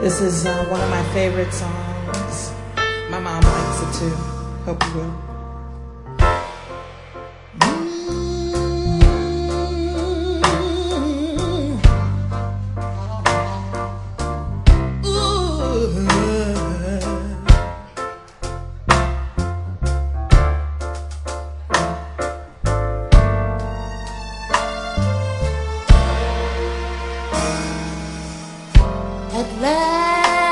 This is one of my favorite songs. My mom likes it too. Hope you will. At last,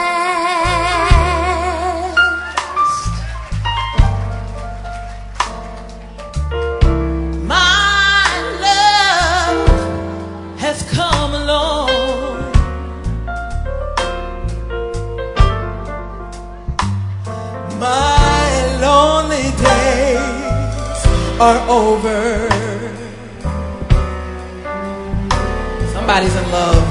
my love has come along. My lonely days are over. Somebody's in love.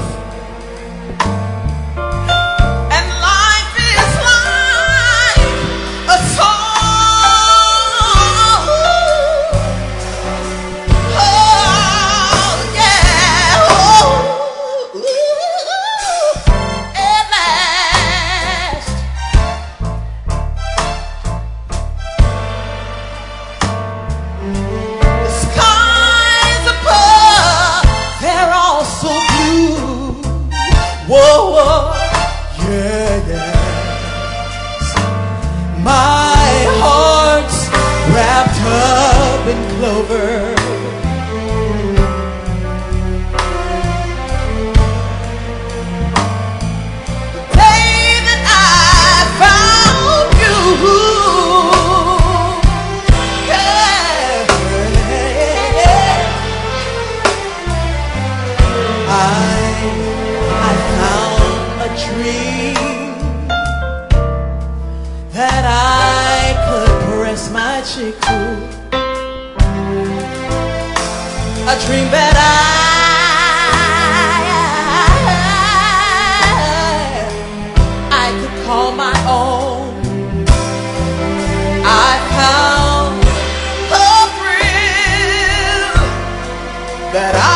Whoa, whoa, yeah, yes. My heart's wrapped up in clover. The day that I found you, yeah, I found a dream that I could press my cheek to, a dream that I could call my own. I found a thrill that I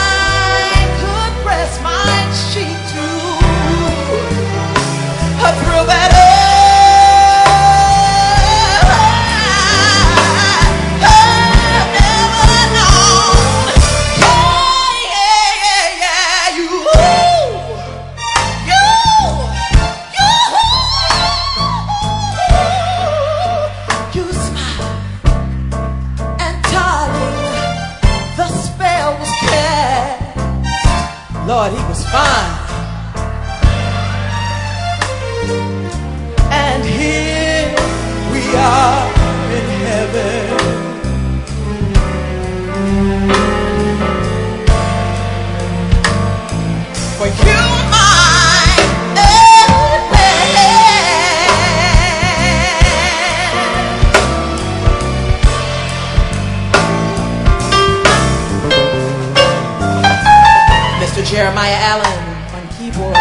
Lord, he was fine. And here we are in heaven. For you are mine, Mr. Jeremiah Allen on keyboard.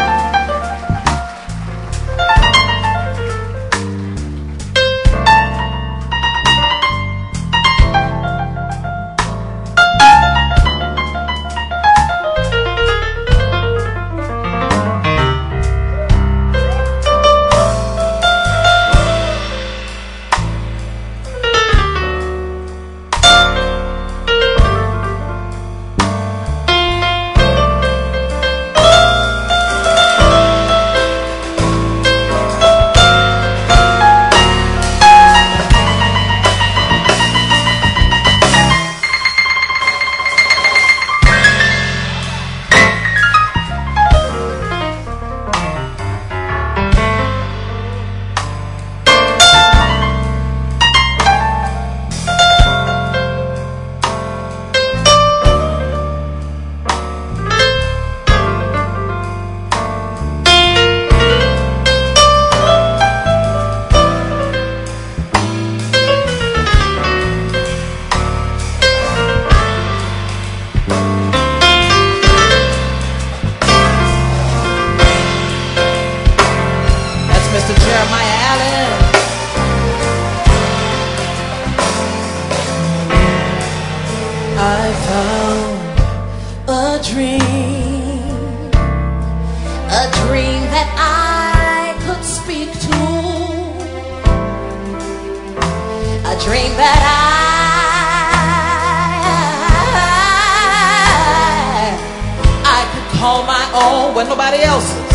Mr. Jeremiah Allen. I found a dream that call my own when nobody else is.